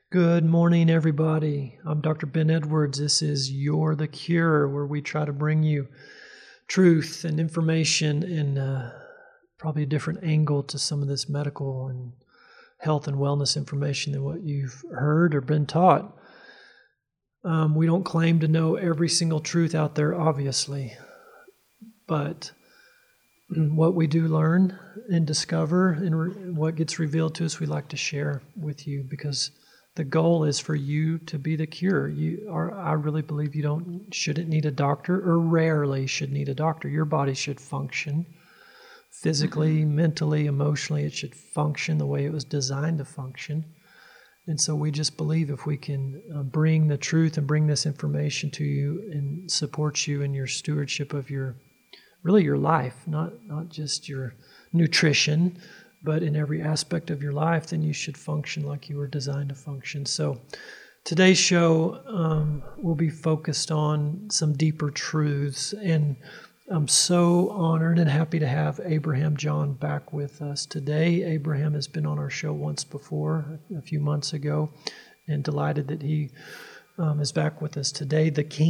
Good morning, everybody. I'm Dr. Ben Edwards. This is You're the Cure, where we try to bring you truth and information and probably a different angle to some of this medical and health and wellness information than what you've heard or been taught. We don't claim to know every single truth out there, obviously, but what we do learn and discover and what gets revealed to us, we like to share with you because the goal is for you to be the cure. I really believe you shouldn't need a doctor, or rarely should need a doctor. Your body should function physically, mentally, emotionally. It should function the way it was designed to function. And so we just believe if we can bring the truth and bring this information to you and support you in your stewardship of your life, not just your nutrition, but in every aspect of your life, then you should function like you were designed to function. So today's show will be focused on some deeper truths, and I'm so honored and happy to have Abraham John back with us today. Abraham has been on our show once before, a few months ago, and delighted that he is back with us today.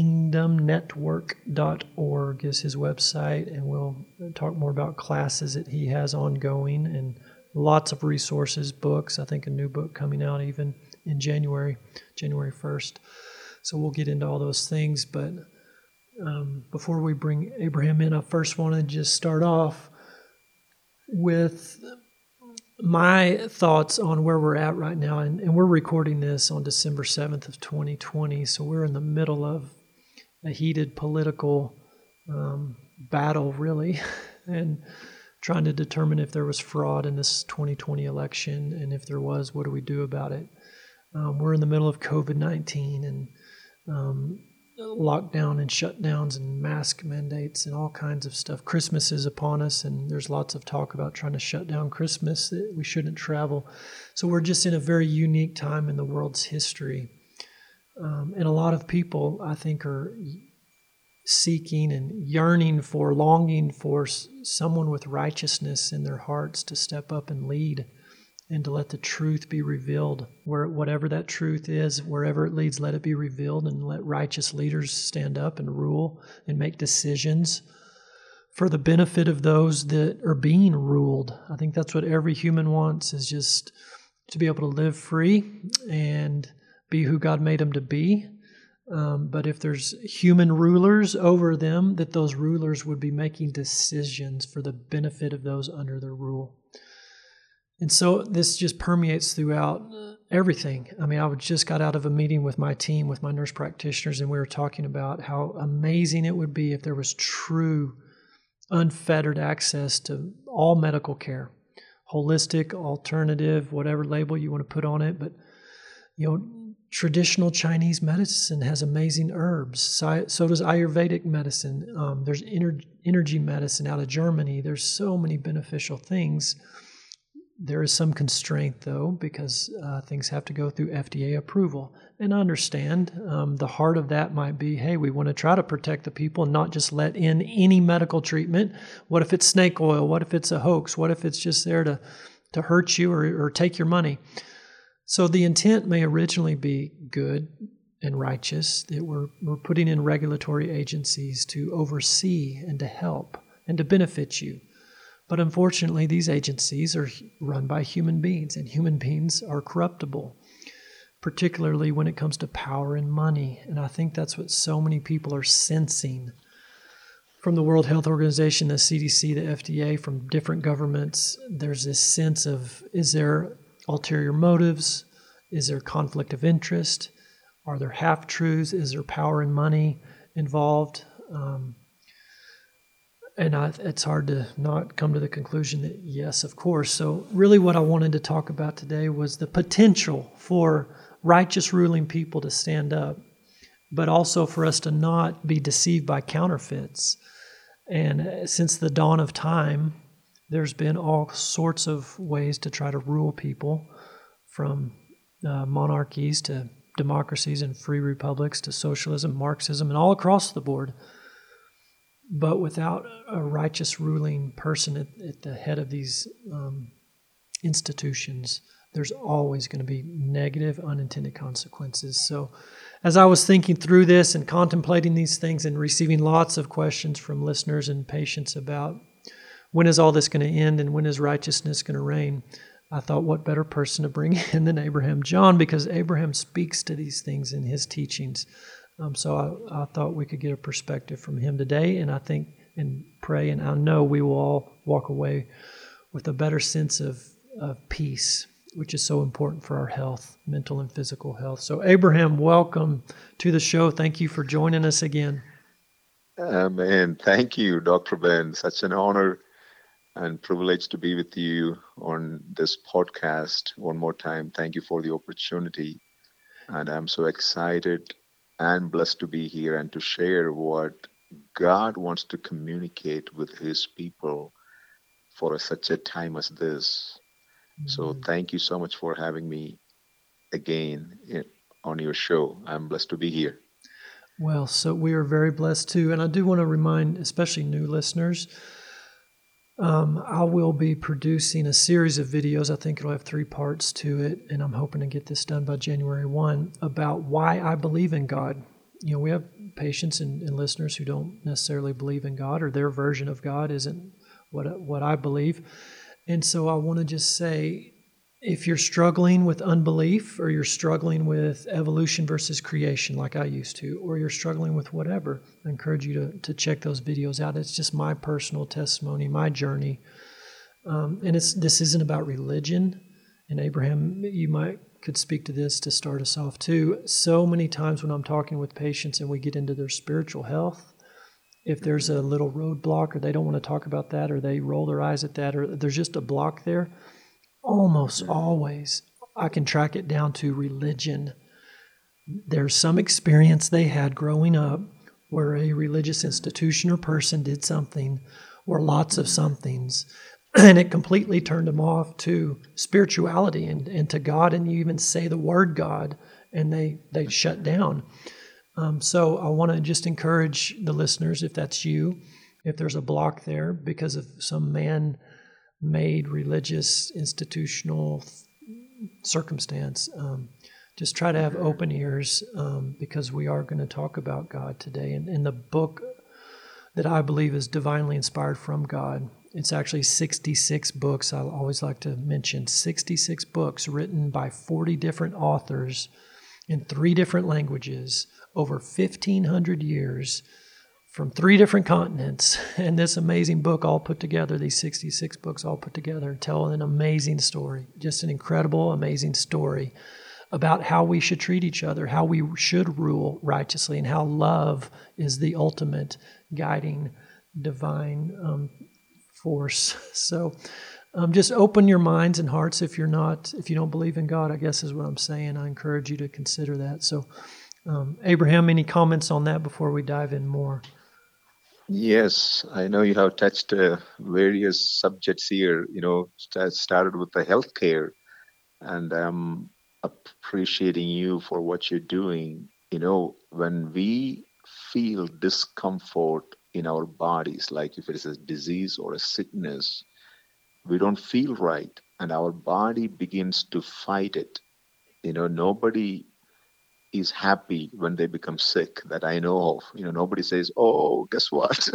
TheKingdomNetwork.org is his website, and we'll talk more about classes that he has ongoing and lots of resources, books. I think a new book coming out even in January 1st. So we'll get into all those things. But before we bring Abraham in, I first want to just start off with my thoughts on where we're at right now. And we're recording this on December 7th of 2020. So we're in the middle of a heated political battle, really, and trying to determine if there was fraud in this 2020 election, and if there was, what do we do about it? We're in the middle of COVID-19 and lockdown and shutdowns and mask mandates and all kinds of stuff. Christmas is upon us, and there's lots of talk about trying to shut down Christmas, that we shouldn't travel. So we're just in a very unique time in the world's history. And a lot of people, I think, are seeking and yearning for, longing for someone with righteousness in their hearts to step up and lead and to let the truth be revealed. Whatever that truth is, wherever it leads, let it be revealed, and let righteous leaders stand up and rule and make decisions for the benefit of those that are being ruled. I think that's what every human wants, is just to be able to live free and be who God made them to be. But if there's human rulers over them, that those rulers would be making decisions for the benefit of those under their rule. And so this just permeates throughout everything. I mean, I just got out of a meeting with my team, with my nurse practitioners, and we were talking about how amazing it would be if there was true, unfettered access to all medical care, holistic, alternative, whatever label you want to put on it. But, traditional Chinese medicine has amazing herbs. So does Ayurvedic medicine. There's energy medicine out of Germany. There's so many beneficial things. There is some constraint, though, because things have to go through FDA approval. And I understand the heart of that might be, hey, we want to try to protect the people and not just let in any medical treatment. What if it's snake oil? What if it's a hoax? What if it's just there to hurt you or take your money? So the intent may originally be good and righteous, that we're putting in regulatory agencies to oversee and to help and to benefit you. But unfortunately, these agencies are run by human beings, and human beings are corruptible, particularly when it comes to power and money. And I think that's what so many people are sensing from the World Health Organization, the CDC, the FDA, from different governments. There's this sense of, is there ulterior motives? Is there conflict of interest? Are there half-truths? Is there power and money involved? It's hard to not come to the conclusion that yes, of course. So really what I wanted to talk about today was the potential for righteous ruling people to stand up, but also for us to not be deceived by counterfeits. And since the dawn of time, there's been all sorts of ways to try to rule people, from monarchies to democracies and free republics to socialism, Marxism, and all across the board. But without a righteous ruling person at the head of these institutions, there's always going to be negative, unintended consequences. So as I was thinking through this and contemplating these things and receiving lots of questions from listeners and patients about when is all this going to end and when is righteousness going to reign, I thought, what better person to bring in than Abraham John, because Abraham speaks to these things in his teachings. So I thought we could get a perspective from him today, and I think and pray, and I know we will all walk away with a better sense of peace, which is so important for our health, mental and physical health. So Abraham, welcome to the show. Thank you for joining us again. Man, thank you, Dr. Ben. Such an honor and privilege to be with you on this podcast one more time. Thank you for the opportunity. And I'm so excited and blessed to be here and to share what God wants to communicate with his people for such a time as this. So thank you so much for having me again on your show. I'm blessed to be here. Well, so we are very blessed too. And I do want to remind, especially new listeners, I will be producing a series of videos. I think it'll have 3 parts to it, and I'm hoping to get this done by January 1, about why I believe in God. You know, we have patients and listeners who don't necessarily believe in God, or their version of God isn't what I believe. And so I want to just say, if you're struggling with unbelief, or you're struggling with evolution versus creation like I used to, or you're struggling with whatever, I encourage you to check those videos out. It's just my personal testimony, my journey. And this isn't about religion. And Abraham, you could speak to this to start us off too. So many times when I'm talking with patients and we get into their spiritual health, if there's a little roadblock, or they don't want to talk about that, or they roll their eyes at that, or there's just a block there, almost always I can track it down to religion. There's some experience they had growing up where a religious institution or person did something, or lots of somethings, and it completely turned them off to spirituality and to God, and you even say the word God, and they shut down. So I want to just encourage the listeners, if that's you, if there's a block there because of some man-made religious institutional circumstance, just try to have open ears, because we are going to talk about God today. And in the book that I believe is divinely inspired from God, it's actually 66 books. I always like to mention 66 books written by 40 different authors in 3 different languages over 1,500 years from 3 different continents. And this amazing book all put together, these 66 books all put together, tell an amazing story, just an incredible, amazing story about how we should treat each other, how we should rule righteously, and how love is the ultimate guiding divine force. So just open your minds and hearts if you don't believe in God, I guess is what I'm saying. I encourage you to consider that. So Abraham, any comments on that before we dive in more? Yes, I know you have touched various subjects here. Started with the healthcare, and I'm appreciating you for what you're doing. When we feel discomfort in our bodies, like if it is a disease or a sickness, we don't feel right, and our body begins to fight it. Nobody is happy when they become sick that I know of. Nobody says, "Oh, guess what?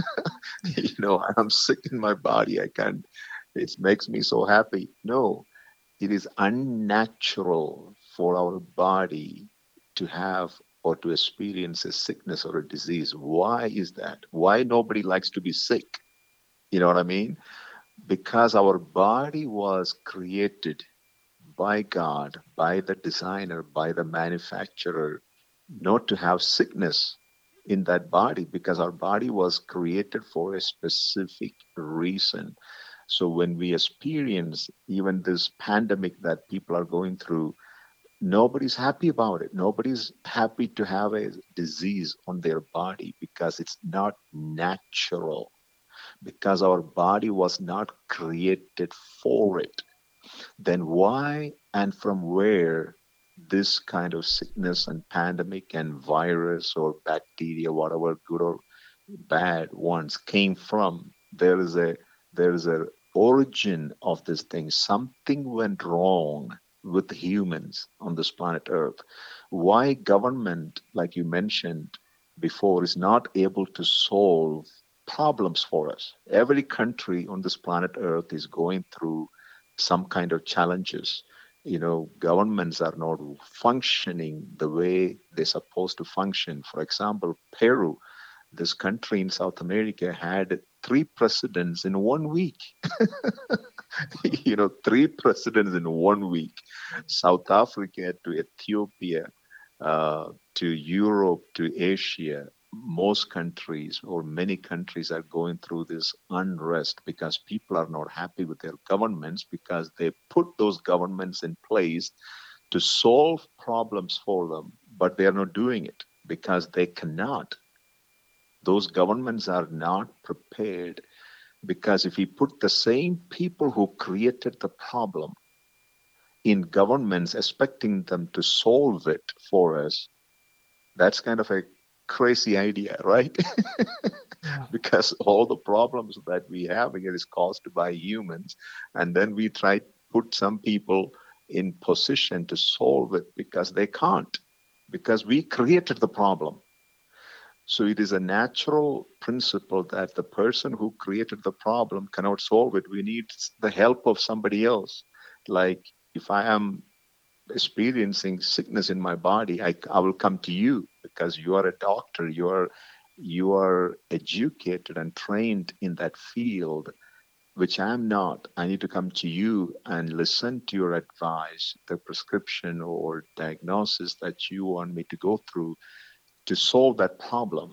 I'm sick in my body. I can't. It makes me so happy." No, it is unnatural for our body to have or to experience a sickness or a disease. Why is that? Why nobody likes to be sick? You know what I mean? Because our body was created by God, by the designer, by the manufacturer, not to have sickness in that body, because our body was created for a specific reason. So when we experience even this pandemic that people are going through, nobody's happy about it. Nobody's happy to have a disease on their body because it's not natural, because our body was not created for it. Then why and from where this kind of sickness and pandemic and virus or bacteria, whatever good or bad ones came from? There is a origin of this thing. Something went wrong with humans on this planet Earth. Why government, like you mentioned before, is not able to solve problems for us. Every country on this planet Earth is going through some kind of challenges. Governments are not functioning the way they're supposed to function. For example, Peru, this country in South America, had three presidents in 1 week. Three presidents in 1 week. South Africa to Ethiopia, to Europe, to Asia. Most countries or many countries are going through this unrest because people are not happy with their governments because they put those governments in place to solve problems for them, but they are not doing it because they cannot. Those governments are not prepared because if we put the same people who created the problem in governments expecting them to solve it for us, that's kind of a crazy idea, right? Yeah. Because all the problems that we have here is caused by humans, and then we try to put some people in position to solve it because they can't, because we created the problem. So it is a natural principle that the person who created the problem cannot solve it. We need the help of somebody else. Like if I am experiencing sickness in my body, I will come to you because you are a doctor. You are educated and trained in that field, which I am not. I need to come to you and listen to your advice, the prescription or diagnosis that you want me to go through to solve that problem.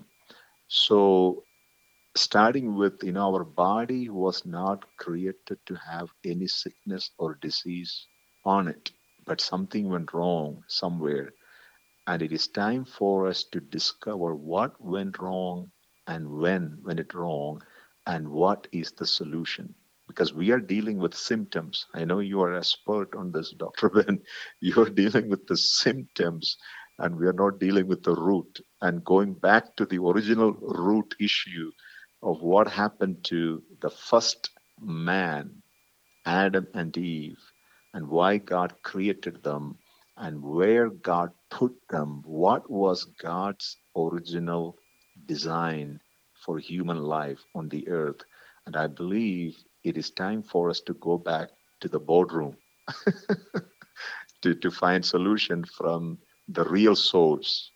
So starting with, our body was not created to have any sickness or disease on it, but something went wrong somewhere. And it is time for us to discover what went wrong and when went it wrong and what is the solution. Because we are dealing with symptoms. I know you are expert on this, Dr. Ben. You're dealing with the symptoms and we are not dealing with the root. And going back to the original root issue of what happened to the first man, Adam and Eve, and why God created them and where God put them. What was God's original design for human life on the earth? And I believe it is time for us to go back to the boardroom to find solution from the real source.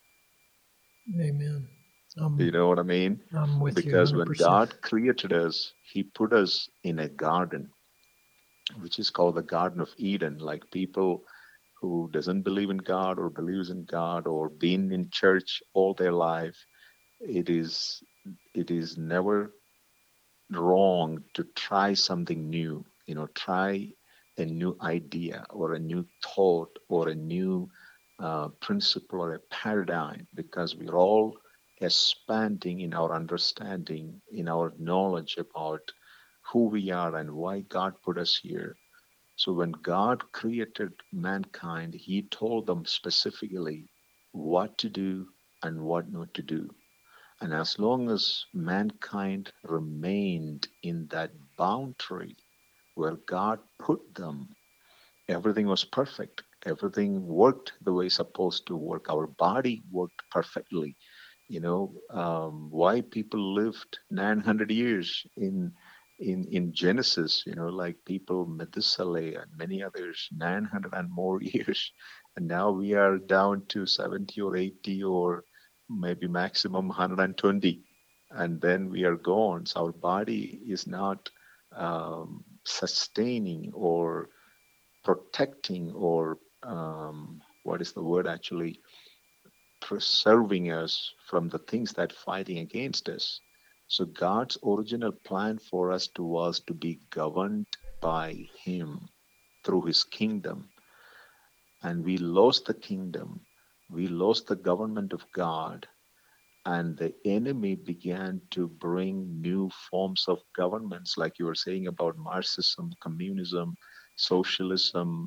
Amen. You know what I mean? I'm with you Because when 100%. God created us, He put us in a garden, which is called the Garden of Eden. Like people who doesn't believe in God or believes in God or been in church all their life, it is never wrong to try something new. Try a new idea or a new thought or a new principle or a paradigm, because we're all expanding in our understanding, in our knowledge about who we are and why God put us here. So when God created mankind, He told them specifically what to do and what not to do. And as long as mankind remained in that boundary where God put them, everything was perfect. Everything worked the way it's supposed to work. Our body worked perfectly. Why people lived 900 years in Genesis, like people Methuselah and many others, 900 and more years, and now we are down to 70 or 80 or maybe maximum 120, and then we are gone. So our body is not sustaining or protecting or what is the word actually, preserving us from the things that fighting against us. So God's original plan for us was to be governed by Him through His kingdom. And we lost the kingdom. We lost the government of God. And the enemy began to bring new forms of governments, like you were saying about Marxism, communism, socialism,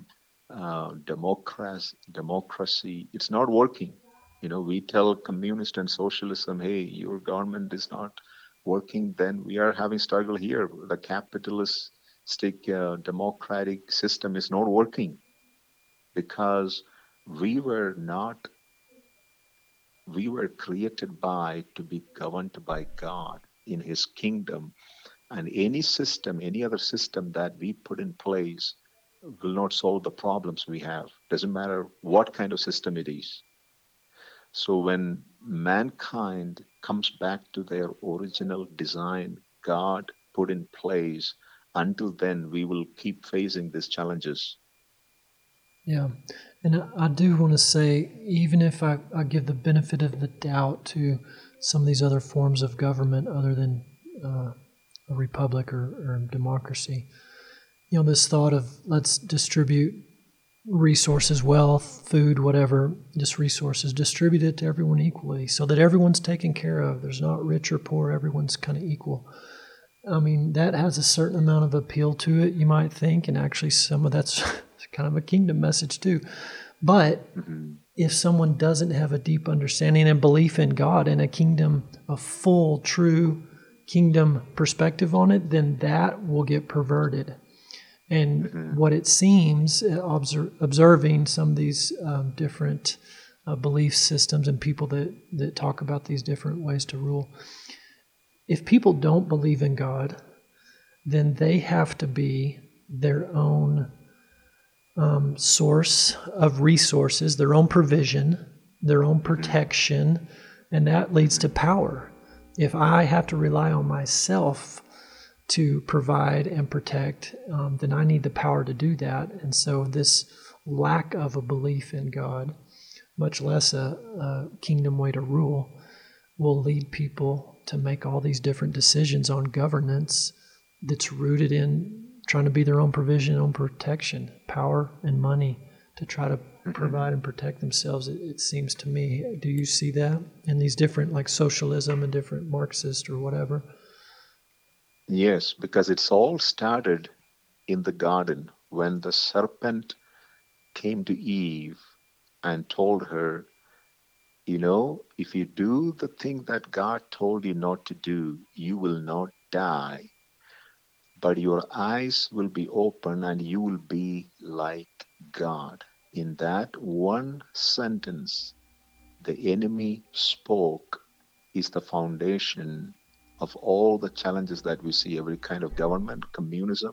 democracy. It's not working. We tell communist and socialism, hey, your government is not working. Then we are having struggle here. The capitalistic democratic system is not working. because we were not, we were created to be governed by God in His kingdom. And any system, any other system that we put in place will not solve the problems we have. Doesn't matter what kind of system it is. So when mankind comes back to their original design, God put in place, until then we will keep facing these challenges. Yeah. And I do want to say, even if I give the benefit of the doubt to some of these other forms of government other than a republic or democracy, this thought of let's distribute resources, wealth, food, whatever, just resources, distribute it to everyone equally so that everyone's taken care of. There's not rich or poor, everyone's kind of equal. I mean, that has a certain amount of appeal to it, you might think, and actually some of that's kind of a kingdom message too. But if someone doesn't have a deep understanding and belief in God and a kingdom, a full, true kingdom perspective on it, then that will get perverted. And what it seems, observing some of these different belief systems and people that talk about these different ways to rule, if people don't believe in God, then they have to be their own source of resources, their own provision, their own protection, and that leads to power. If I have to rely on myself to provide and protect, then I need the power to do that. And so this lack of a belief in God, much less a kingdom way to rule, will lead people to make all these different decisions on governance that's rooted in trying to be their own provision, own protection, power and money to try to provide and protect themselves. It seems to me. Do you see that in these different, like socialism and different Marxist or whatever? Yes, because it's all started in the garden when the serpent came to Eve and told her, if you do the thing that God told you not to do, you will not die, but your eyes will be open and you will be like God. In that one sentence, the enemy spoke is the foundation of all the challenges that we see, every kind of government, communism,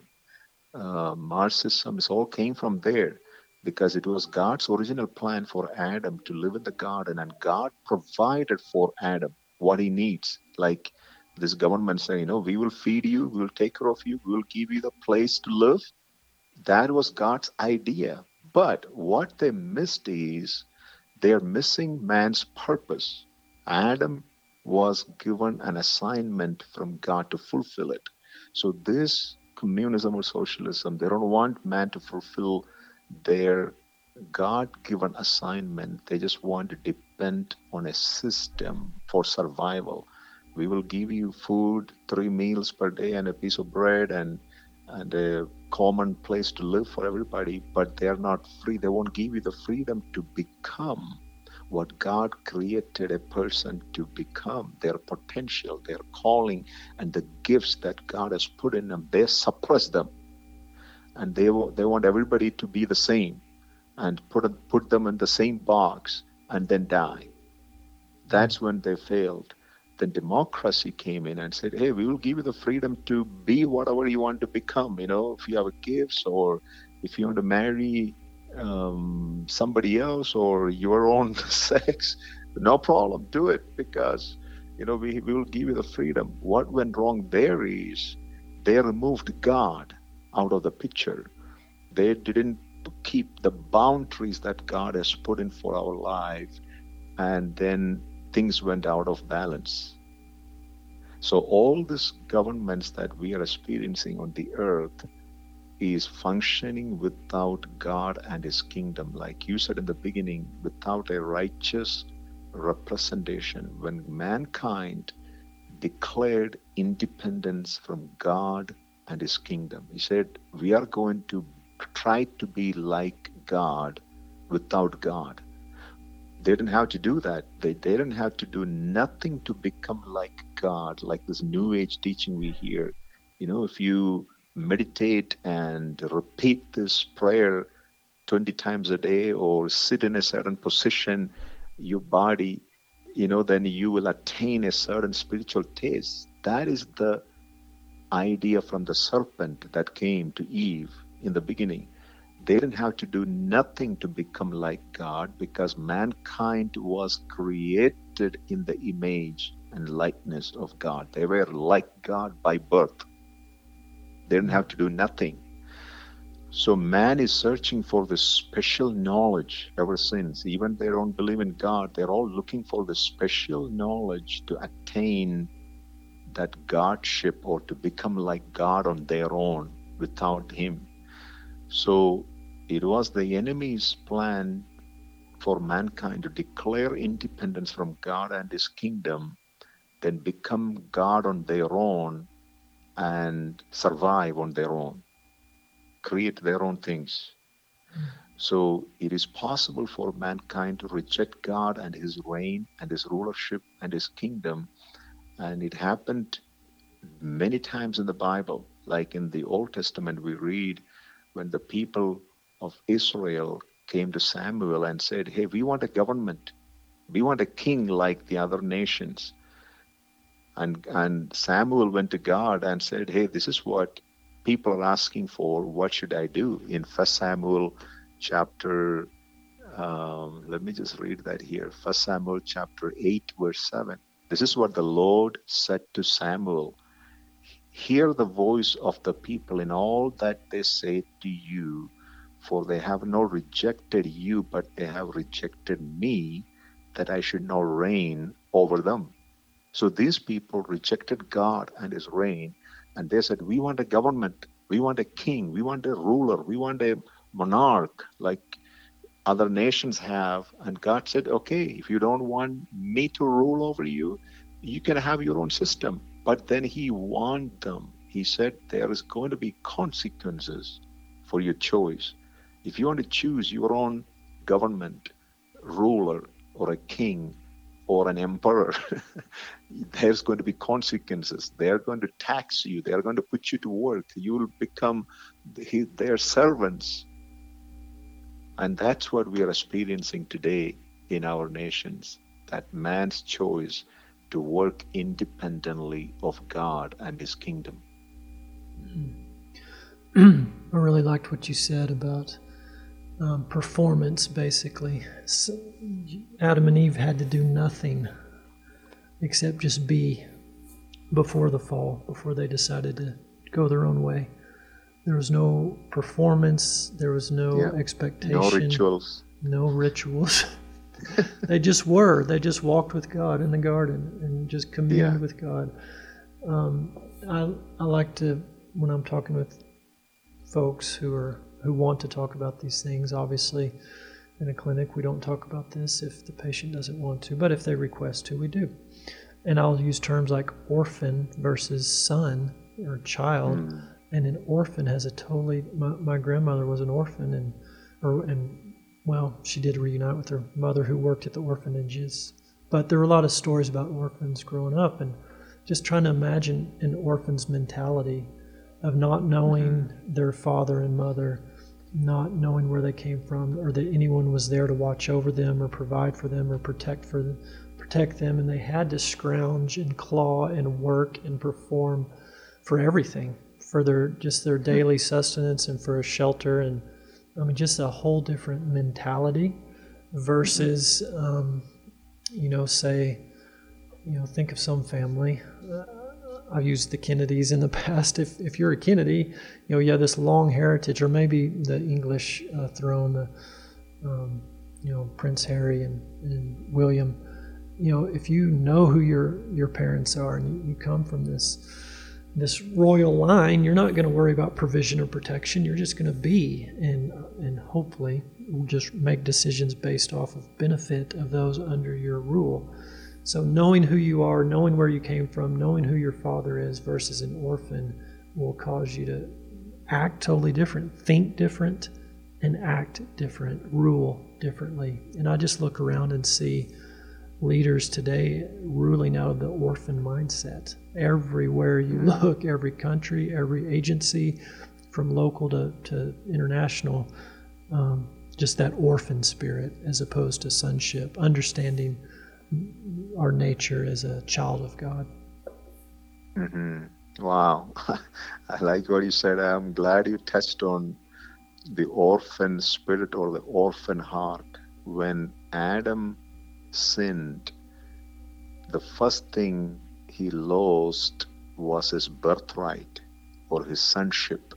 Marxism, it all came from there, because it was God's original plan for Adam to live in the garden, and God provided for Adam what he needs. Like this government saying, we will feed you, we will take care of you, we will give you the place to live. That was God's idea. But what they missed is they're missing man's purpose. Adam was given an assignment from God to fulfill it. So this communism or socialism, they don't want man to fulfill their God-given assignment. They just want to depend on a system for survival. We will give you food, 3 meals per day and a piece of bread and a common place to live for everybody, but they're not free. They won't give you the freedom to become what God created a person to become, their potential, their calling, and the gifts that God has put in them. They suppress them, and they want everybody to be the same and put them in the same box and then die. That's when they failed. Then democracy came in and said, hey, we will give you the freedom to be whatever you want to become. If you have gifts, or if you want to marry somebody else or your own sex, no problem, do it, because we will give you the freedom. What went wrong there is they removed God out of the picture. They didn't keep the boundaries that God has put in for our life, and then things went out of balance. So all these governments that we are experiencing on the earth is functioning without God and his kingdom. Like you said in the beginning, without a righteous representation. When mankind declared independence from God and his kingdom, he said, we are going to try to be like God without God. They didn't have to do that. They didn't have to do nothing to become like God, like this New Age teaching we hear. If you meditate and repeat this prayer 20 times a day or sit in a certain position, your body, then you will attain a certain spiritual taste. That is the idea from the serpent that came to Eve in the beginning. They didn't have to do nothing to become like God, because mankind was created in the image and likeness of God. They were like God by birth. They didn't have to do nothing. So man is searching for this special knowledge ever since. Even they don't believe in God, they're all looking for the special knowledge to attain that Godship, or to become like God on their own without Him. So it was the enemy's plan for mankind to declare independence from God and His kingdom, then become God on their own and survive on their own, create their own things. So it is possible for mankind to reject God and His reign and His rulership and His kingdom. And it happened many times in the Bible. Like in the Old Testament, we read when the people of Israel came to Samuel and said, hey, we want a government. We want a king like the other nations. And Samuel went to God and said, hey, this is what people are asking for. What should I do? In 1 Samuel chapter, let me just read that here. 1 Samuel chapter 8, verse 7. This is what the Lord said to Samuel. Hear the voice of the people in all that they say to you, for they have not rejected you, but they have rejected me, that I should not reign over them. So these people rejected God and His reign, and they said, we want a government, we want a king, we want a ruler, we want a monarch like other nations have. And God said, okay, if you don't want me to rule over you, you can have your own system. But then He warned them. He said, there is going to be consequences for your choice. If you want to choose your own government, ruler, or a king, or an emperor, there's going to be consequences. They're going to tax you. They're going to put you to work. You will become their servants. And that's what we are experiencing today in our nations, that man's choice to work independently of God and His kingdom. I really liked what you said about performance, basically. So Adam and Eve had to do nothing except just be before the fall, before they decided to go their own way. There was no performance, there was no expectation. No rituals. No rituals. They just were. They just walked with God in the garden and just communed with God. I like to, when I'm talking with folks who want to talk about these things, obviously in a clinic we don't talk about this if the patient doesn't want to, but if they request to, we do. And I'll use terms like orphan versus son or child. And an orphan has a totally, my grandmother was an orphan, well, she did reunite with her mother who worked at the orphanages. But there were a lot of stories about orphans growing up, and just trying to imagine an orphan's mentality of not knowing their father and mother, not knowing where they came from, or that anyone was there to watch over them or provide for them or protect them, and they had to scrounge and claw and work and perform for everything, for their daily sustenance and for a shelter, and just a whole different mentality versus, think of some family. I've used the Kennedys in the past. If you're a Kennedy, you have this long heritage, or maybe the English throne, Prince Harry and William. If you know who your parents are and you come from this royal line, you're not going to worry about provision or protection. You're just going to be, and hopefully just make decisions based off of benefit of those under your rule. So knowing who you are, knowing where you came from, knowing who your father is versus an orphan will cause you to act totally different, think different, and act different, rule differently. And I just look around and see leaders today ruling out of the orphan mindset. Everywhere you look, every country, every agency, from local to international, just that orphan spirit as opposed to sonship, understanding our nature as a child of God. Mm-hmm. Wow. I like what you said. I'm glad you touched on the orphan spirit or the orphan heart. When Adam sinned, the first thing he lost was his birthright or his sonship.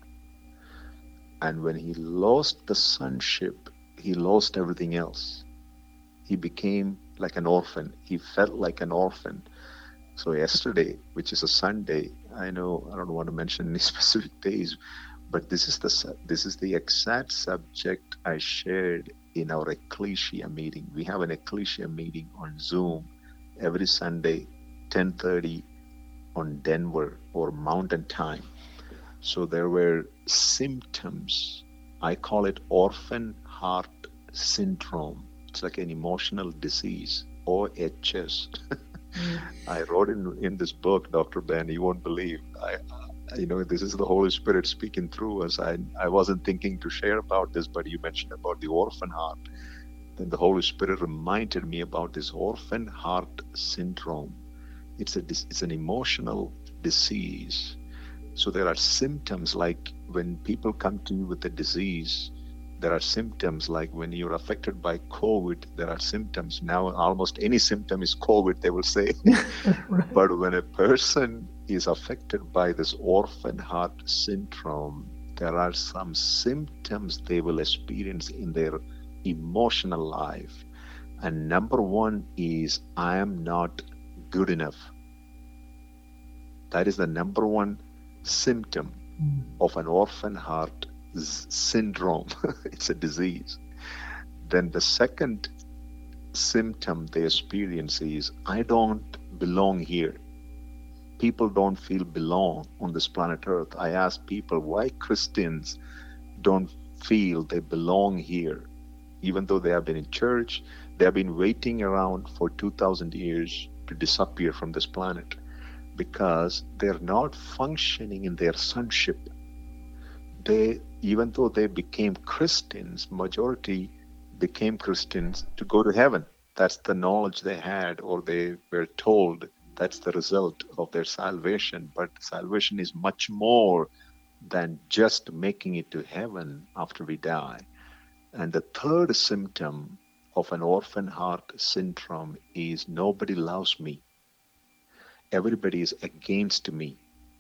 And when he lost the sonship, he lost everything else. He became like an orphan. He felt like an orphan. So yesterday, which is a Sunday, I know I don't want to mention any specific days, but this is the exact subject I shared in our ecclesia meeting. We have an ecclesia meeting on Zoom every Sunday, 10:30 on Denver or Mountain Time. So there were symptoms. I call it orphan heart syndrome. It's like an emotional disease, OHS. I wrote in this book, Dr. Ben, you won't believe. This is the Holy Spirit speaking through us. I wasn't thinking to share about this, but you mentioned about the orphan heart. Then the Holy Spirit reminded me about this orphan heart syndrome. It's an emotional disease. So there are symptoms like when people come to you with a disease, there are symptoms like when you're affected by COVID, there are symptoms. Now almost any symptom is COVID, they will say. Right. But when a person is affected by this orphan heart syndrome, there are some symptoms they will experience in their emotional life. And number one is, I am not good enough. That is the number one symptom of an orphan heart syndrome. It's a disease. Then the second symptom they experience is, I don't belong here. People don't feel belong on this planet Earth. I ask people why Christians don't feel they belong here. Even though they have been in church, they have been waiting around for 2,000 years to disappear from this planet, because they're not functioning in their sonship. Even though they became Christians, majority became Christians to go to heaven. That's the knowledge they had, or they were told that's the result of their salvation. But salvation is much more than just making it to heaven after we die. And the third symptom of an orphan heart syndrome is, nobody loves me. Everybody is against me.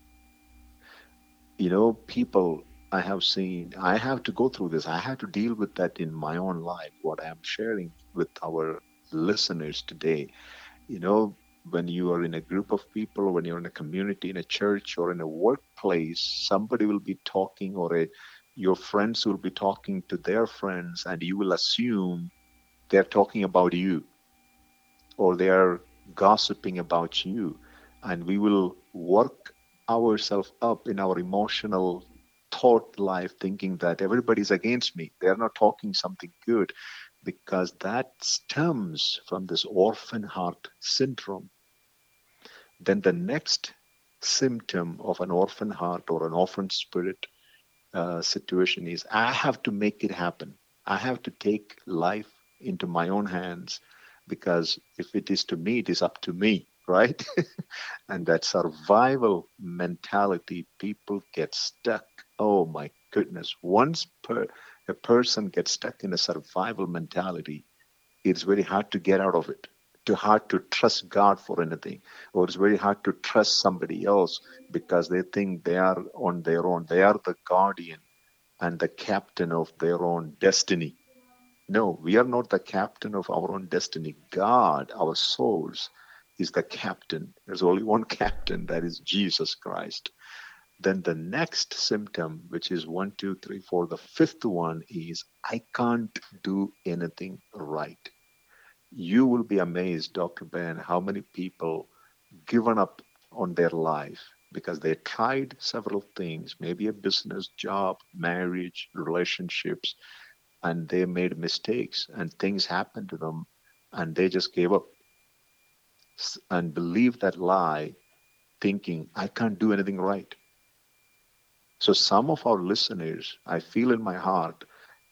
People I have seen, I have to go through this. I have to deal with that in my own life, what I'm sharing with our listeners today. When you are in a group of people, when you're in a community, in a church, or in a workplace, somebody will be talking, or your friends will be talking to their friends, and you will assume they're talking about you, or they are gossiping about you. And we will work ourselves up in our emotional thought life, thinking that everybody's against me. They're not talking something good, because that stems from this orphan heart syndrome. Then the next symptom of an orphan heart or an orphan spirit situation is, I have to make it happen. I have to take life into my own hands, because if it is to me, it is up to me, right? And that survival mentality, people get stuck. Oh my goodness. Once a person gets stuck in a survival mentality, it's very hard to get out of it. Too hard to trust God for anything, or it's very hard to trust somebody else, because they think they are on their own. They are the guardian and the captain of their own destiny. No, we are not the captain of our own destiny. God, our souls, is the captain. There's only one captain, that is Jesus Christ. Then the next symptom, which is 1, 2, 3, 4, the fifth one is, I can't do anything right. You will be amazed, Dr. Ben, how many people given up on their life because they tried several things, maybe a business, job, marriage, relationships, and they made mistakes and things happened to them, and they just gave up and believed that lie, thinking, I can't do anything right. So some of our listeners, I feel in my heart,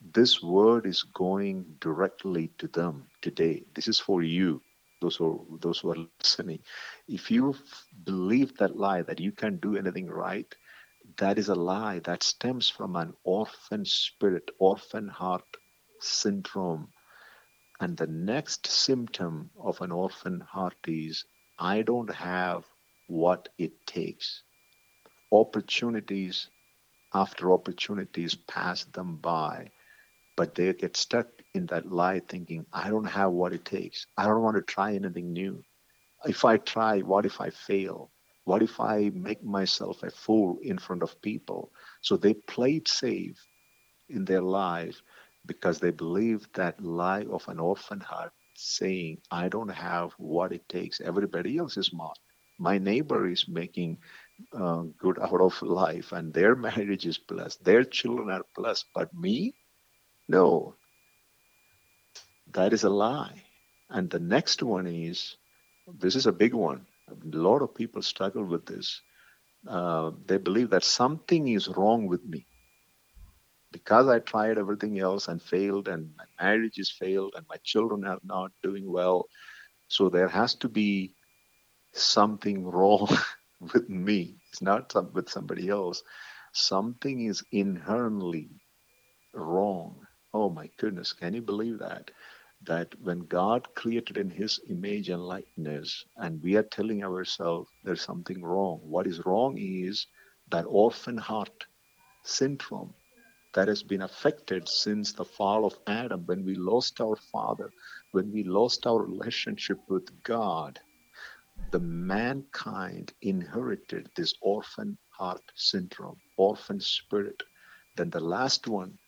This word is going directly to them today. This is for you, those who are listening. If you believe that lie that you can't do anything right, that is a lie that stems from an orphan spirit, orphan heart syndrome. And the next symptom of an orphan heart is, I don't have what it takes. Opportunities after opportunities pass them by, but they get stuck in that lie thinking, I don't have what it takes. I don't want to try anything new. If I try, what if I fail? What if I make myself a fool in front of people? So they play it safe in their life because they believe that lie of an orphan heart saying, I don't have what it takes. Everybody else is smart. My neighbor is making good out of life and their marriage is blessed. Their children are blessed. But me? No. That is a lie. And the next one is, this is a big one. A lot of people struggle with this. They believe that something is wrong with me. Because I tried everything else and failed, and my marriage is failed, and my children are not doing well. So there has to be something wrong with me. It's not with somebody else. Something is inherently wrong. Oh my goodness, can you believe that? That when God created in His image and likeness, and we are telling ourselves there's something wrong. What is wrong is that orphan heart syndrome that has been affected since the fall of Adam, when we lost our Father, when we lost our relationship with God. The mankind inherited this orphan heart syndrome, orphan spirit. Then the last one,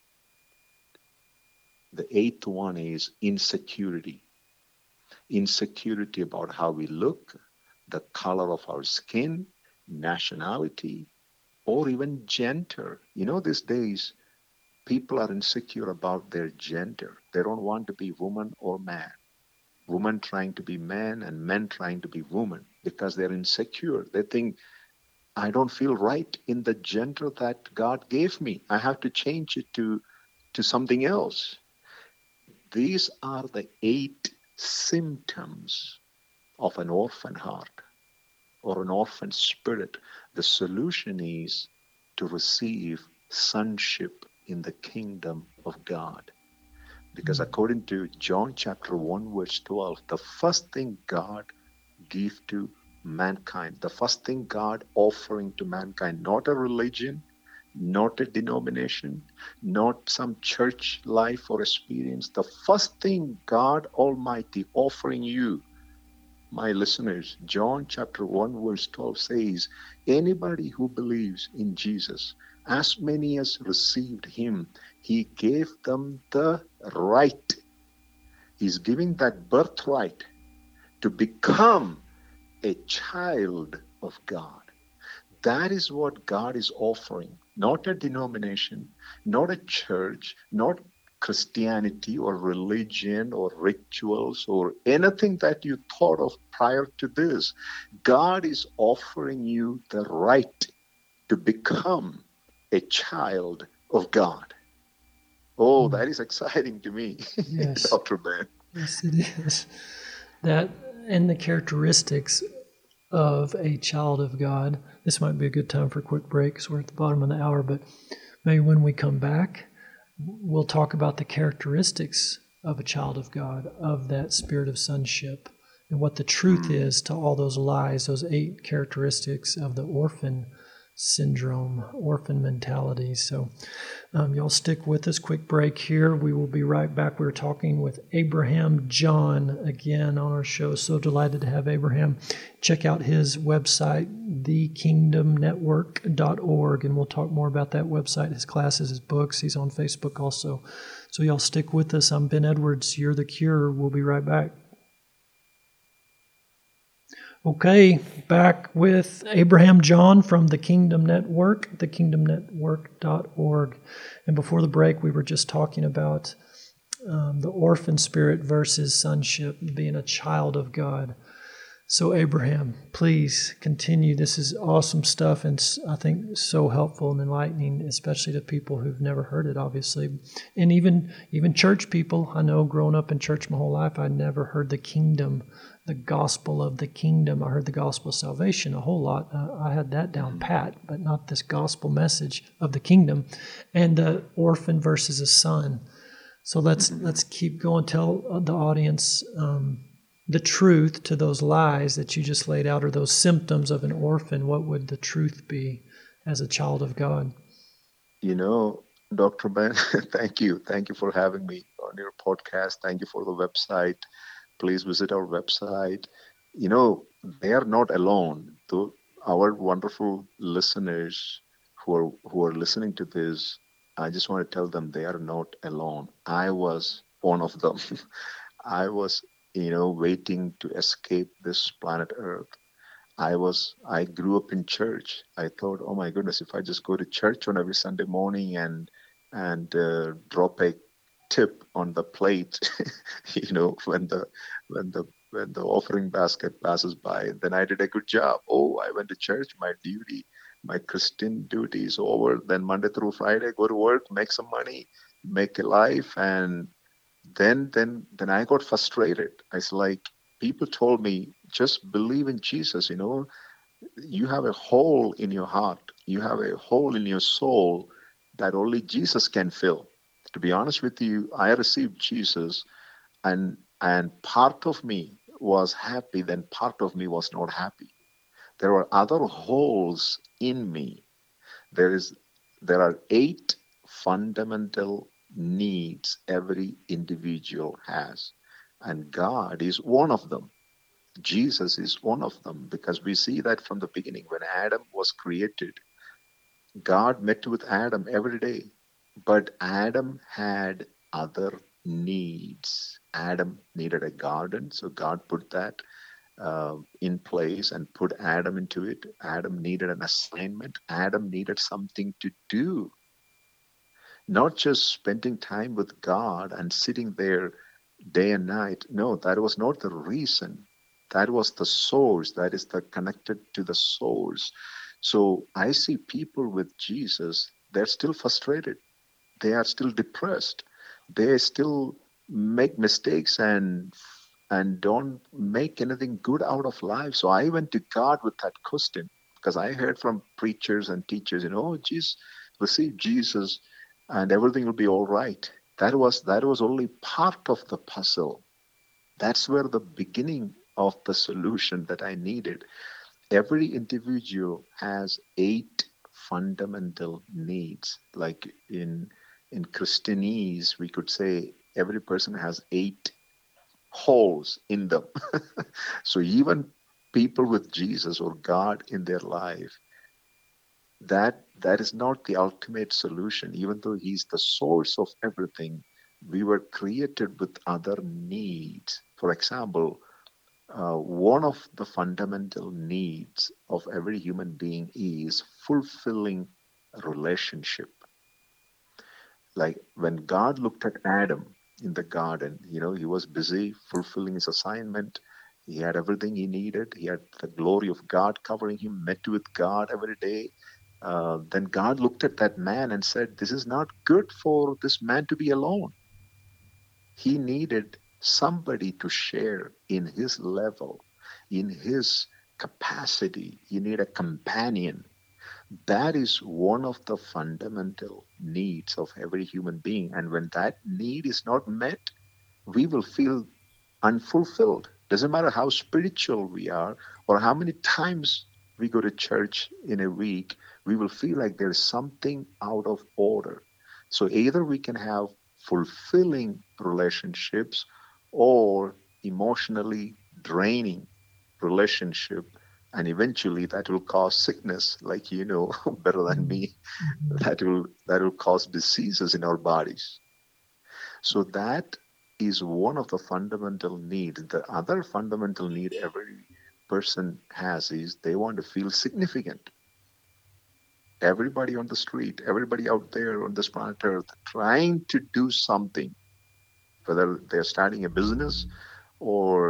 the eighth one, is insecurity. Insecurity about how we look, the color of our skin, nationality, or even gender. You know, these days, people are insecure about their gender. They don't want to be woman or man. Women trying to be men and men trying to be women because they're insecure. They think, I don't feel right in the gender that God gave me. I have to change it to something else. These are the 8 symptoms of an orphan heart or an orphan spirit. The solution is to receive sonship in the kingdom of God. Because according to John chapter 1 verse 12, the first thing God gave to mankind, the first thing God offering to mankind, not a religion, not a denomination, not some church life or experience. The first thing God Almighty offering you, my listeners, John chapter 1 verse 12 says, anybody who believes in Jesus, as many as received Him, He gave them the right. He's giving that birthright to become a child of God. That is what God is offering, not a denomination, not a church, not Christianity or religion or rituals or anything that you thought of prior to this. God is offering you the right to become a child of God. Oh, that is exciting to me, yes. Dr. Ben. Yes, it is. That and the characteristics of a child of God. This might be a good time for a quick break because we're at the bottom of the hour, but maybe when we come back, we'll talk about the characteristics of a child of God, of that spirit of sonship, and what the truth is to all those lies, those 8 characteristics of the orphan syndrome, orphan mentality. So y'all stick with us. Quick break here. We will be right back. We're talking with Abraham John again on our show. So delighted to have Abraham. Check out his website, thekingdomnetwork.org, and we'll talk more about that website, his classes, his books. He's on Facebook also. So y'all stick with us. I'm Ben Edwards. You're the Cure. We'll be right back. Okay, back with Abraham John from the Kingdom Network, thekingdomnetwork.org. And before the break, we were just talking about the orphan spirit versus sonship, being a child of God. So, Abraham, please continue. This is awesome stuff, and I think so helpful and enlightening, especially to people who've never heard it, obviously, and even church people. I know, growing up in church my whole life, I never heard the kingdom, the gospel of the kingdom. I heard the gospel of salvation a whole lot. I had that down pat, but not this gospel message of the kingdom, and the orphan versus a son. So let's keep going. Tell the audience. The truth to those lies that you just laid out, or those symptoms of an orphan. What would the truth be as a child of God? Dr. Ben, thank you. Thank you for having me on your podcast. Thank you for the website. Please visit our website. They are not alone. Our wonderful listeners who are listening to this, I just want to tell them they are not alone. I was one of them. I was waiting to escape this planet Earth. I grew up in church. I thought, oh my goodness, if I just go to church on every Sunday morning and drop a tip on the plate, when the offering basket passes by, then I did a good job. Oh, I went to church. My Christian duty is over. Then Monday through Friday, go to work, make some money, make a life, and then I got frustrated. It's like people told me, just believe in Jesus. You have a hole in your heart, you have a hole in your soul that only Jesus can fill. To be honest with you, I received Jesus, and part of me was happy, then part of me was not happy. There were other holes in me. There are 8 fundamental needs every individual has, and God is one of them. Jesus is one of them, because we see that from the beginning. When Adam was created, God met with Adam every day, but Adam had other needs. Adam needed a garden, so God put that in place and put Adam into it. Adam needed an assignment. Adam needed something to do, not just spending time with God and sitting there day and night. No, that was not the reason. That was the source. That is the connected to the source. So I see people with Jesus, they're still frustrated. They are still depressed. They still make mistakes and don't make anything good out of life. So I went to God with that question, because I heard from preachers and teachers, Jesus, receive Jesus and everything will be all right. That was only part of the puzzle. That's where the beginning of the solution that I needed. Every individual has 8 fundamental needs. Like in Christianese, we could say every person has 8 holes in them. So even people with Jesus or God in their life, that is not the ultimate solution. Even though He's the source of everything, we were created with other needs. For example, one of the fundamental needs of every human being is fulfilling a relationship. Like when God looked at Adam in the garden, he was busy fulfilling his assignment. He had everything he needed. He had the glory of God covering him, met with God every day. Then God looked at that man and said, this is not good for this man to be alone. He needed somebody to share in his level, in his capacity. He needed a companion. That is one of the fundamental needs of every human being. And when that need is not met, we will feel unfulfilled. Doesn't matter how spiritual we are or how many times we go to church in a week, we will feel like there's something out of order. So either we can have fulfilling relationships or emotionally draining relationship, and eventually that will cause sickness, like better than me. That will cause diseases in our bodies. So that is one of the fundamental needs. The other fundamental need every person has is they want to feel significant. Everybody on the street, everybody out there on this planet Earth trying to do something, whether they're starting a business or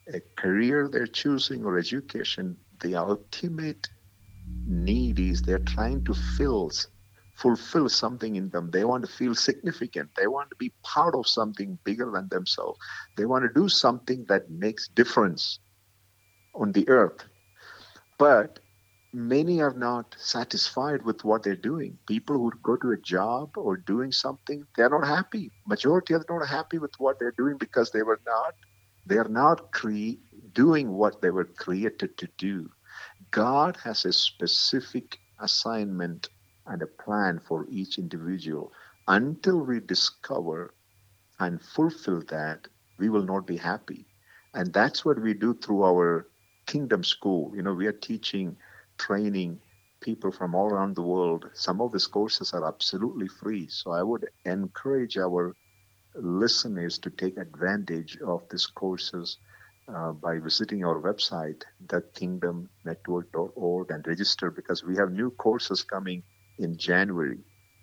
a career they're choosing or education, the ultimate need is they're trying to fulfill something in them. They want to feel significant. They want to be part of something bigger than themselves. They want to do something that makes difference on the earth. But many are not satisfied with what they're doing. People who go to a job or doing something, they're not happy. Majority are not happy with what they're doing because they are not doing what they were created to do. God has a specific assignment and a plan for each individual. Until we discover and fulfill that, we will not be happy. And that's what we do through our Kingdom School. We are teaching, training people from all around the world. Some of these courses are absolutely free. So I would encourage our listeners to take advantage of these courses by visiting our website, thekingdomnetwork.org, and register, because we have new courses coming in January.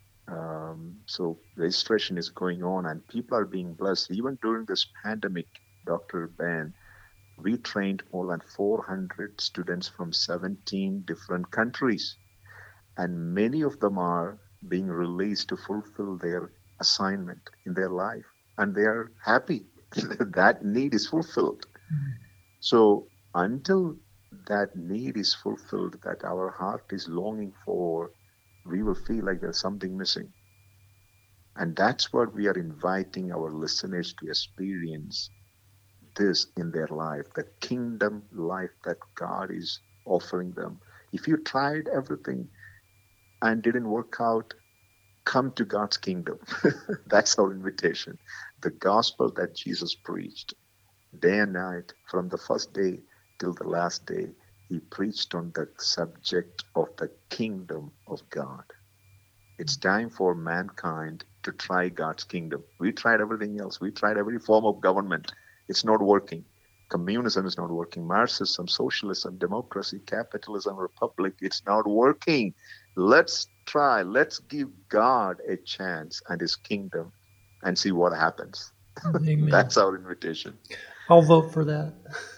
So registration is going on and people are being blessed. Even during this pandemic, Dr. Ben, we trained more than 400 students from 17 different countries. And many of them are being released to fulfill their assignment in their life. And they are happy. That need is fulfilled. Mm-hmm. So until that need is fulfilled, that our heart is longing for, we will feel like there's something missing. And that's what we are inviting our listeners to experience this in their life, the kingdom life that God is offering them. If you tried everything and didn't work out, come to God's kingdom. That's our invitation. The gospel that Jesus preached day and night, from the first day till the last day, he preached on the subject of the kingdom of God. It's time for mankind to try God's kingdom. We tried everything else. We tried every form of government. It's not working. Communism is not working. Marxism, socialism, democracy, capitalism, republic, it's not working. Let's try. Let's give God a chance and his kingdom and see what happens. Amen. That's our invitation. I'll vote for that.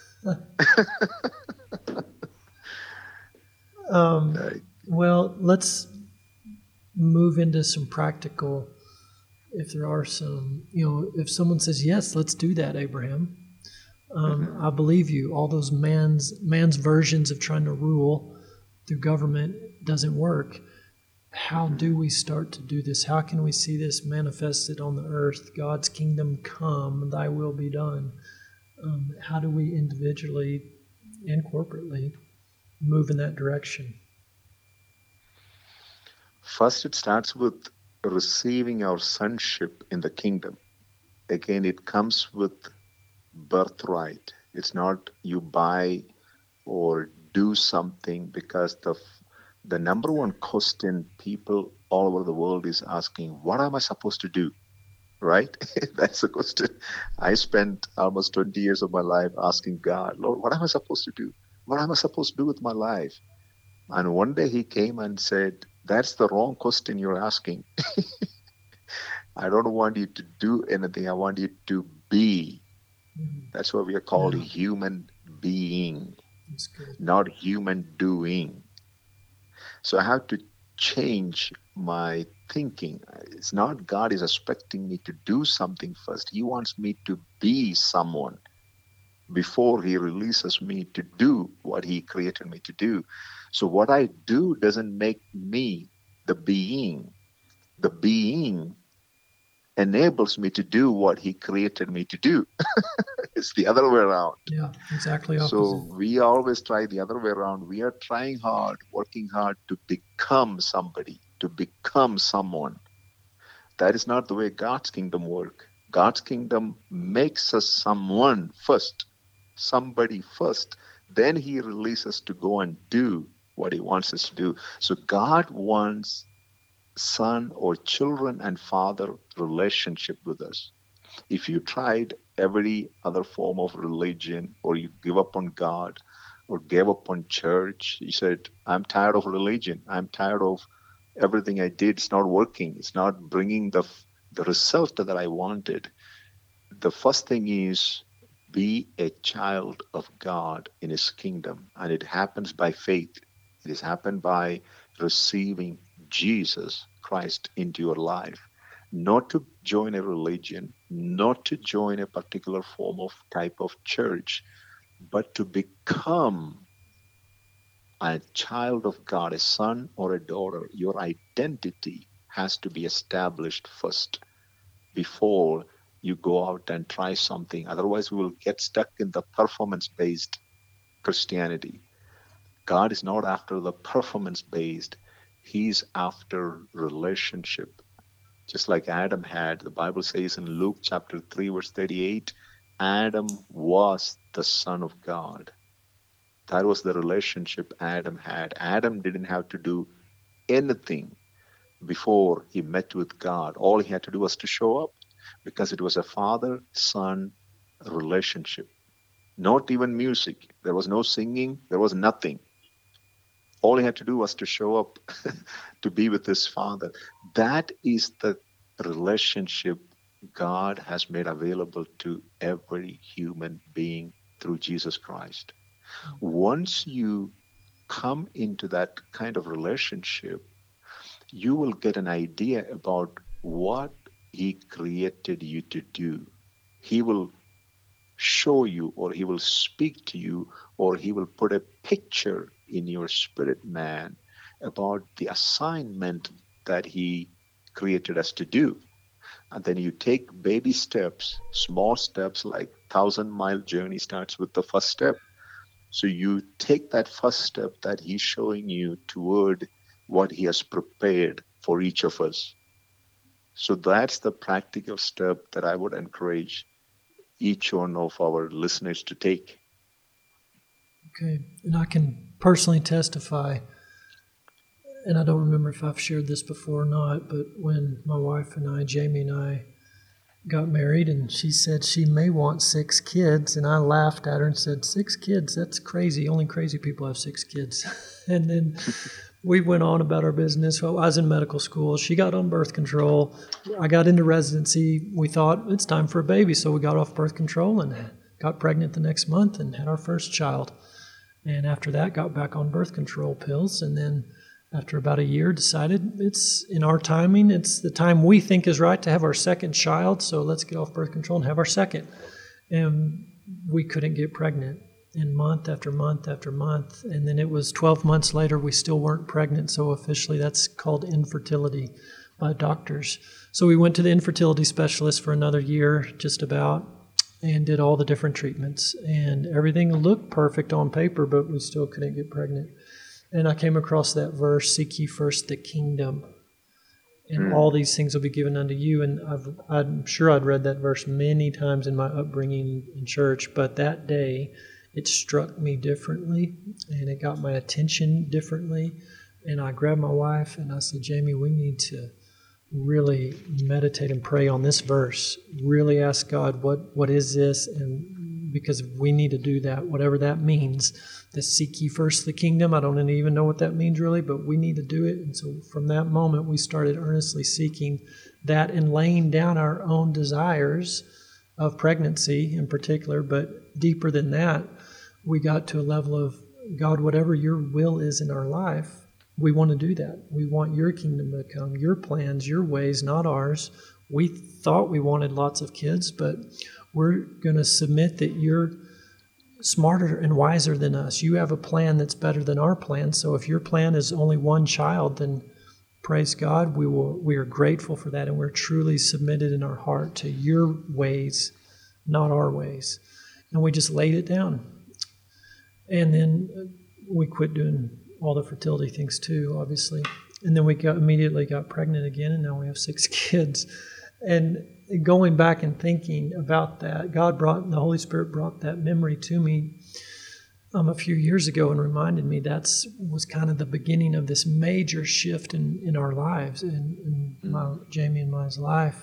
Well, let's move into some practical, if there are some, if someone says, yes, let's do that, Abraham. I believe you. All those man's versions of trying to rule through government doesn't work. How do we start to do this? How can we see this manifested on the earth? God's kingdom come, thy will be done. How do we individually and corporately move in that direction? First, it starts with receiving our sonship in the kingdom. Again, it comes with birthright. It's not you buy or do something, because the number one question people all over the world is asking, what am I supposed to do? Right? That's the question. I spent almost 20 years of my life asking God, Lord, what am I supposed to do? What am I supposed to do with my life? And one day he came and said, that's the wrong question you're asking. I don't want you to do anything. I want you to be. That's what we are called a human being, not human doing. So I have to change my thinking. It's not God is expecting me to do something first. He wants me to be someone before he releases me to do what he created me to do. So what I do doesn't make me the being. The being enables me to do what he created me to do. It's the other way around. Yeah, exactly opposite. So we always try the other way around. We are trying hard, working hard to become somebody, to become someone. That is not the way God's kingdom works. God's kingdom makes us someone first, somebody first. Then he releases us to go and do what he wants us to do. So God wants son or children and father relationship with us. If you tried every other form of religion, or you give up on God or gave up on church, you said, I'm tired of religion. I'm tired of everything I did. It's not working. It's not bringing the result that I wanted. The first thing is be a child of God in His kingdom. And it happens by faith. It has happened by receiving Jesus Christ into your life. Not to join a religion, not to join a particular form of type of church, but to become a child of God, a son or a daughter. Your identity has to be established first before you go out and try something. Otherwise, we will get stuck in the performance-based Christianity. God is not after the performance-based. He's after relationship. Just like Adam had, the Bible says in Luke chapter 3, verse 38, Adam was the Son of God. That was the relationship Adam had. Adam didn't have to do anything before he met with God. All he had to do was to show up, because it was a father-son relationship. Not even music. There was no singing. There was nothing. All he had to do was to show up to be with his Father. That is the relationship God has made available to every human being through Jesus Christ. Once you come into that kind of relationship, you will get an idea about what He created you to do. He will show you, or He will speak to you, or He will put a picture in your spirit man about the assignment that He created us to do. And then you take baby steps, small steps, like 1,000-mile journey starts with the first step. So you take that first step that He's showing you toward what He has prepared for each of us. So that's the practical step that I would encourage each one of our listeners to take. Okay, and I can personally testify, and I don't remember if I've shared this before or not, but when my wife and I, Jamie and I, got married, and she said she may want 6 kids, and I laughed at her and said, 6 kids? That's crazy. Only crazy people have 6 kids. And then we went on about our business. Well, I was in medical school. She got on birth control. I got into residency. We thought it's time for a baby, so we got off birth control and got pregnant the next month and had our first child. And after that, got back on birth control pills, and then after about a year, decided it's in our timing. It's the time we think is right to have our second child, so let's get off birth control and have our second. And we couldn't get pregnant. And month after month after month. And then it was 12 months later, we still weren't pregnant. So officially, that's called infertility by doctors. So we went to the infertility specialist for another year, just about, and did all the different treatments. And everything looked perfect on paper, but we still couldn't get pregnant. And I came across that verse, seek ye first the kingdom, and all these things will be given unto you. And I'm sure I'd read that verse many times in my upbringing in church, but that day, it struck me differently, and it got my attention differently. And I grabbed my wife, and I said, Jamie, we need to really meditate and pray on this verse. Really ask God, what is this? And because we need to do that, whatever that means. To seek ye first the kingdom. I don't even know what that means really, but we need to do it. And so from that moment, we started earnestly seeking that and laying down our own desires of pregnancy in particular. But deeper than that, we got to a level of, God, whatever your will is in our life, we want to do that. We want your kingdom to come, your plans, your ways, not ours. We thought we wanted lots of kids, but we're going to submit that you're smarter and wiser than us. You have a plan that's better than our plan. So if your plan is only one child, then praise God, we are grateful for that, and we're truly submitted in our heart to your ways, not our ways. And we just laid it down. And then we quit doing all the fertility things too, obviously. And then we immediately got pregnant again, and now we have 6 kids. And going back and thinking about that, the Holy Spirit brought that memory to me a few years ago and reminded me that was kind of the beginning of this major shift in our lives, in Jamie and my life.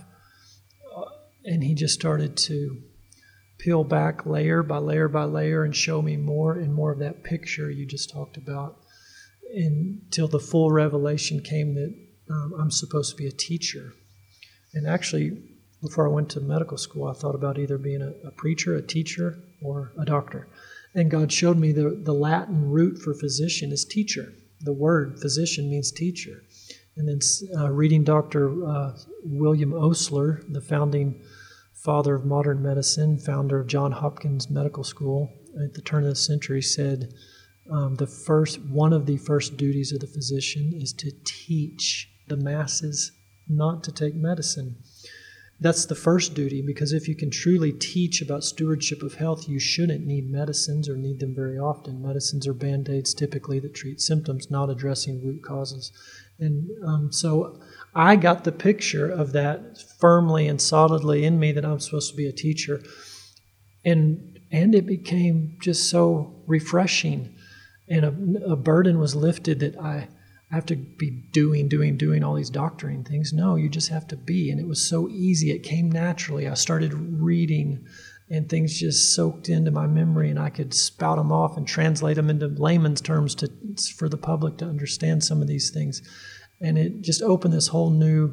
And He just started to peel back layer by layer by layer and show me more and more of that picture you just talked about, until the full revelation came that I'm supposed to be a teacher. And actually, before I went to medical school, I thought about either being a preacher, a teacher, or a doctor. And God showed me the Latin root for physician is teacher. The word physician means teacher. And then reading Dr. William Osler, the founding father of modern medicine, founder of Johns Hopkins Medical School at the turn of the century, said one of the first duties of the physician is to teach the masses not to take medicine. That's the first duty, because if you can truly teach about stewardship of health, you shouldn't need medicines or need them very often. Medicines are Band-Aids typically that treat symptoms, not addressing root causes. And so I got the picture of that firmly and solidly in me that I'm supposed to be a teacher. And it became just so refreshing. And a burden was lifted that I have to be doing all these doctoring things. No, you just have to be. And it was so easy. It came naturally. I started reading and things just soaked into my memory, and I could spout them off and translate them into layman's terms for the public to understand some of these things. And it just opened this whole new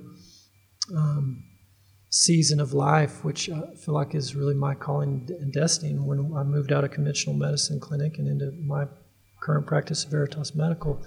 season of life, which I feel like is really my calling and destiny. When I moved out of conventional medicine clinic and into my current practice of Veritas Medical,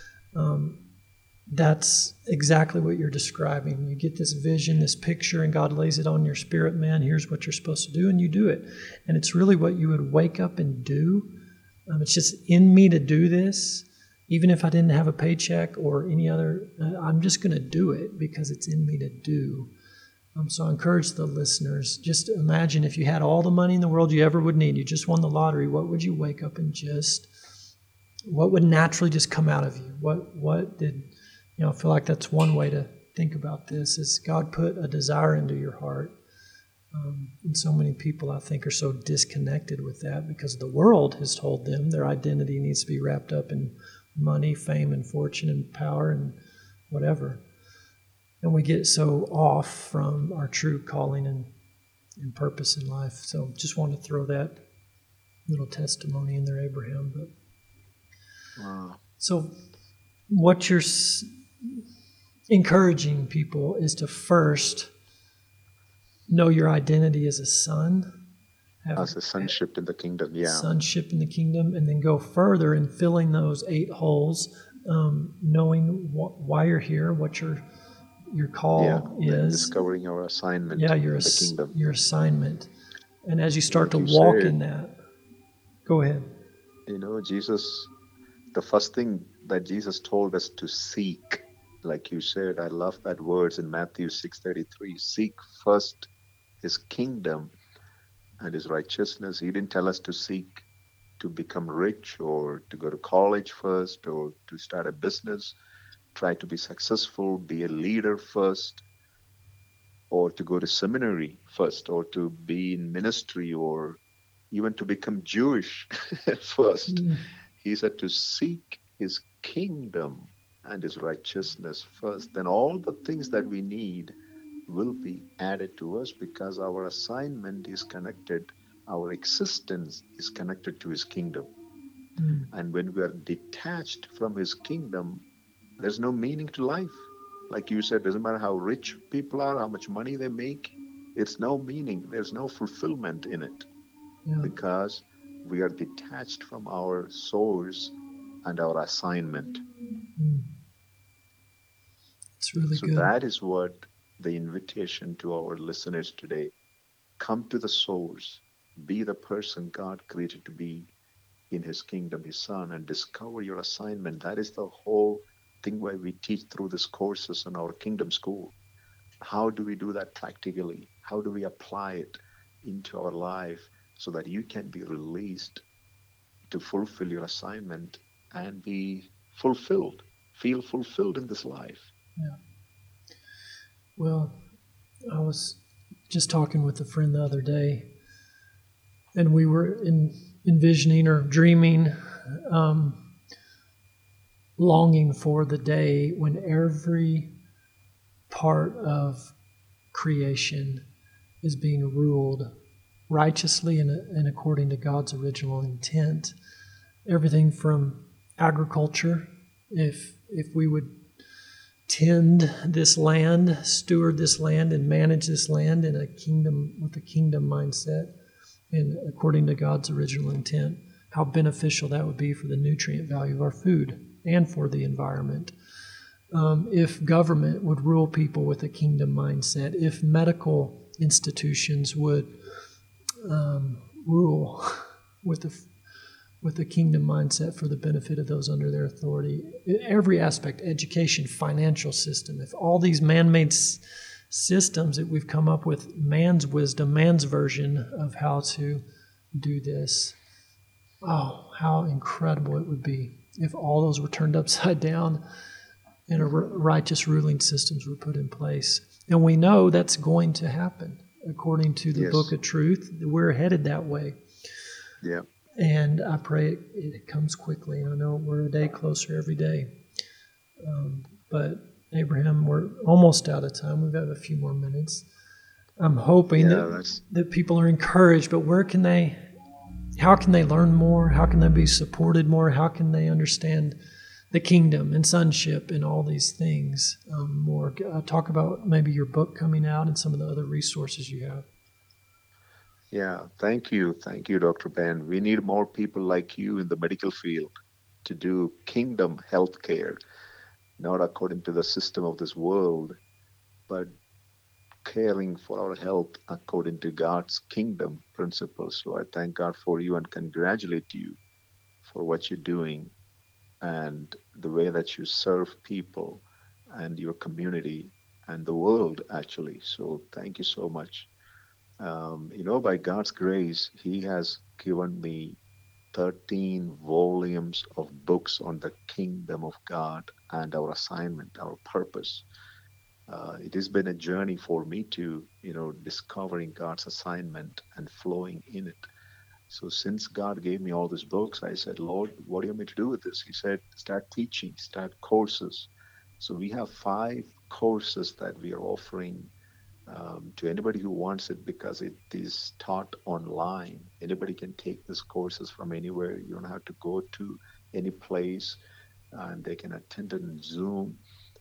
that's exactly what you're describing. You get this vision, this picture, and God lays it on your spirit, man, here's what you're supposed to do, and you do it. And it's really what you would wake up and do. It's just in me to do this. Even if I didn't have a paycheck or any other, I'm just going to do it because it's in me to do. So I encourage the listeners, just imagine if you had all the money in the world you ever would need, you just won the lottery, what would you wake up and what would naturally just come out of you? I feel like that's one way to think about this, is God put a desire into your heart. And so many people, I think, are so disconnected with that because the world has told them their identity needs to be wrapped up in money, fame, and fortune, and power, and whatever. And we get so off from our true calling and purpose in life. So just want to throw that little testimony in there, Abraham. Wow. So what you're encouraging people is to first know your identity as a son. As a sonship in the kingdom, yeah. Sonship in the kingdom, and then go further in filling those 8 holes, knowing why you're here, what your call is. Discovering your assignment in the kingdom. Your assignment. And as you start to walk in that, go ahead. Jesus, the first thing that Jesus told us to seek, like you said, I love that words in Matthew 6:33, seek first his kingdom and his righteousness. He didn't tell us to seek to become rich or to go to college first or to start a business, try to be successful, be a leader first, or to go to seminary first, or to be in ministry, or even to become Jewish first. He said to seek his kingdom and his righteousness first. Then all the things that we need will be added to us because our assignment is connected, our existence is connected to his kingdom. And when we are detached from his kingdom, there's no meaning to life. Like you said, doesn't matter how rich people are, how much money they make, it's no meaning. There's no fulfillment in it because we are detached from our source and our assignment. It's really good. So that is what the invitation to our listeners today. Come to the source. Be the person God created to be in his kingdom, his son, and discover your assignment. That is the whole thing why we teach through these courses in our kingdom school. How do we do that practically? How do we apply it into our life so that you can be released to fulfill your assignment and be fulfilled, feel fulfilled in this life? Yeah. Well, I was just talking with a friend the other day, and we were envisioning or dreaming, longing for the day when every part of creation is being ruled righteously and according to God's original intent. Everything from agriculture, if we would tend this land, steward this land, and manage this land in a kingdom with a kingdom mindset and according to God's original intent. How beneficial that would be for the nutrient value of our food and for the environment. If government would rule people with a kingdom mindset, if medical institutions would rule with a kingdom mindset for the benefit of those under their authority. Every aspect, education, financial system, if all these man-made systems that we've come up with, man's wisdom, man's version of how to do this, oh, how incredible it would be if all those were turned upside down and righteous ruling systems were put in place. And we know that's going to happen. According to the Book of Truth, we're headed that way. Yeah. And I pray it comes quickly. I know we're a day closer every day. But Abraham, we're almost out of time. We've got a few more minutes. I'm hoping that people are encouraged, but how can they learn more? How can they be supported more? How can they understand the kingdom and sonship and all these things more? Talk about maybe your book coming out and some of the other resources you have. Yeah, thank you. Thank you, Dr. Ben. We need more people like you in the medical field to do kingdom healthcare, not according to the system of this world, but caring for our health according to God's kingdom principles. So I thank God for you and congratulate you for what you're doing and the way that you serve people and your community and the world, actually. So thank you so much. By God's grace, He has given me 13 volumes of books on the kingdom of God and our assignment, our purpose. It has been a journey for me to, discovering God's assignment and flowing in it. So since God gave me all these books, I said, Lord, what do you want me to do with this? He said, start teaching, start courses. So we have 5 courses that we are offering to anybody who wants it, because it is taught online. Anybody can take these courses from anywhere. You don't have to go to any place, and they can attend on Zoom.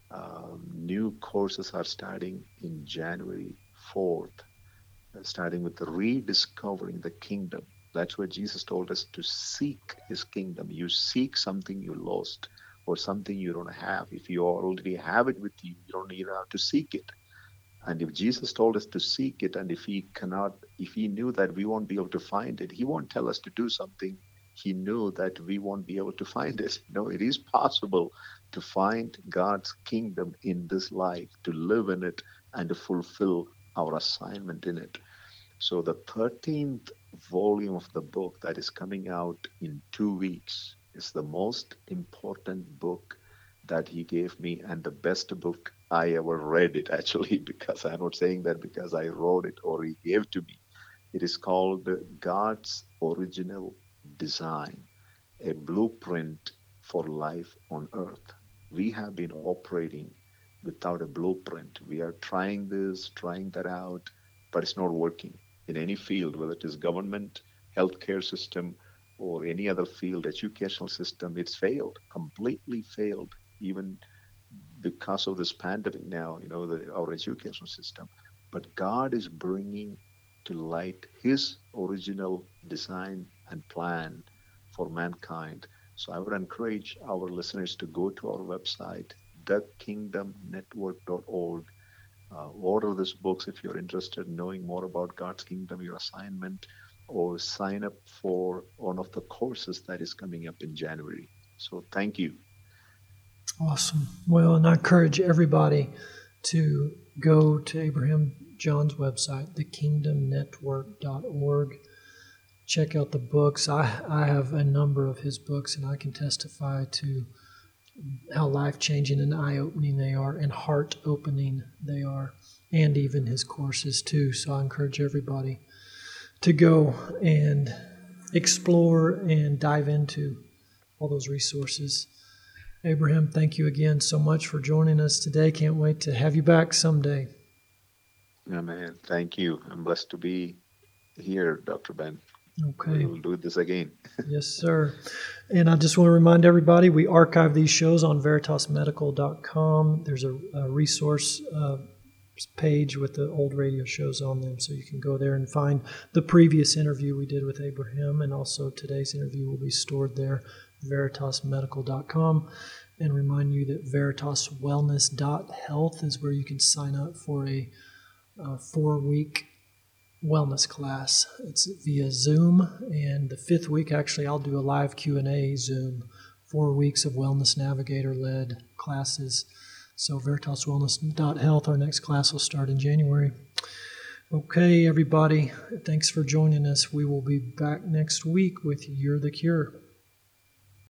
New courses are starting in January 4th, starting with the rediscovering the kingdom. That's what Jesus told us, to seek His kingdom. You seek something you lost or something you don't have. If you already have it with you, you don't even have to seek it. And if Jesus told us to seek it, and if He knew that we won't be able to find it, He won't tell us to do something He knew that we won't be able to find it. No, it is possible to find God's kingdom in this life, to live in it, and to fulfill our assignment in it. So the 13th volume of the book that is coming out in 2 weeks is the most important book that He gave me, and the best book I ever read it, actually, because I'm not saying that because I wrote it or He gave to me. It is called God's Original Design, a blueprint for life on earth. We have been operating without a blueprint. We are trying this, trying that out, but it's not working in any field, whether it is government, healthcare system, or any other field, educational system. It's failed, completely failed, even because of this pandemic now, our educational system. But God is bringing to light His original design and plan for mankind. So I would encourage our listeners to go to our website, thekingdomnetwork.org. Order these books if you're interested in knowing more about God's kingdom, your assignment, or sign up for one of the courses that is coming up in January. So thank you. Awesome. Well, and I encourage everybody to go to Abraham John's website, thekingdomnetwork.org. Check out the books. I have a number of his books, and I can testify to how life-changing and eye-opening they are, and heart-opening they are, and even his courses too. So I encourage everybody to go and explore and dive into all those resources. Abraham, thank you again so much for joining us today. Can't wait to have you back someday. Amen. Thank you. I'm blessed to be here, Dr. Ben. Okay. We'll do this again. Yes, sir. And I just want to remind everybody, we archive these shows on veritasmedical.com. There's a resource page with the old radio shows on them, so you can go there and find the previous interview we did with Abraham, and also today's interview will be stored there, veritasmedical.com. And remind you that veritaswellness.health is where you can sign up for a 4-week wellness class. It's via Zoom, and the 5th week, actually, I'll do a live Q&A Zoom, 4 weeks of Wellness Navigator-led classes. So veritaswellness.health, our next class will start in January. Okay, everybody, thanks for joining us. We will be back next week with You're the Cure.